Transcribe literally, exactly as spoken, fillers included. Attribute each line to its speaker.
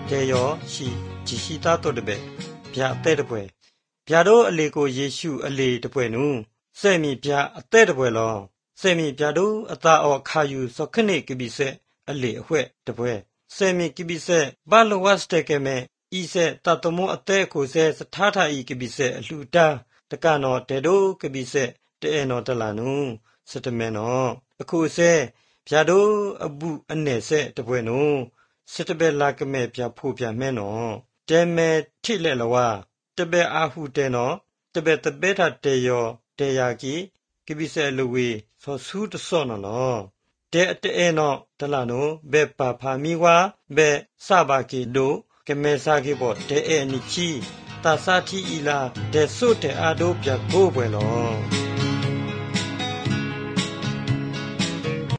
Speaker 1: တေယောရှိဂျီရှိသားတော်တပဲဗျာအတဲ့တပွဲဗျာတို့အလေကိုယေရှုအလေတပွဲနုစဲမီဗျာအတဲ့တပွဲလောစဲမီဗျာတို့အသာအောခါယူစောခနေကပိစေအလေအဝှဲတပွဲစဲမီကပိစေဘာလဝတ်စတကေမဲဤစေတတမောအတဲ့ကိုစေစထားထားဤကပိစေအလှူတာတကနောတေတို့ကပိစေတဲနောတလာနုစတမဲနောအခုစေဗျာတို့အပုအနေစေတပွဲနုစတပဲလာကမဲဗျာဖို့ဗျာမဲနောတဲမဲထိလေလဝါတပဲအာဟုတဲနောတပဲတပဲထတေယောတေယာကီကပိစေလူဝေသောဆူတဆောနော်လောတဲတဲနောတလာနုဘဲပါဖာမီဝါဘဲစဘာကီဒိုကမဲစာကေဘောတဲအနိချီတာစာတီအီလာဒဲဆုတဲအာဒိုဗျာကိုပွဲလော